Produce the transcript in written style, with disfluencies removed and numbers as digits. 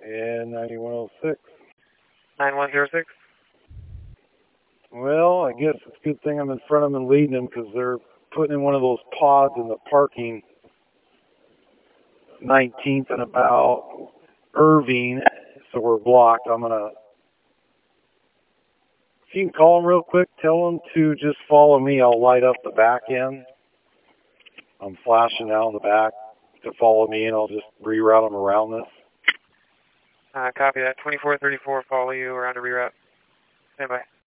And 9106. 9106. Well, I guess it's a good thing I'm in front of them and leading them because they're putting in one of those pods in the parking 19th and about Irving, so we're blocked. If you can call them real quick, tell them to just follow me. I'll light up the back end. I'm flashing out in the back to follow me, and I'll just reroute them around this. Copy that. 2434, follow you around to reroute. Stand by.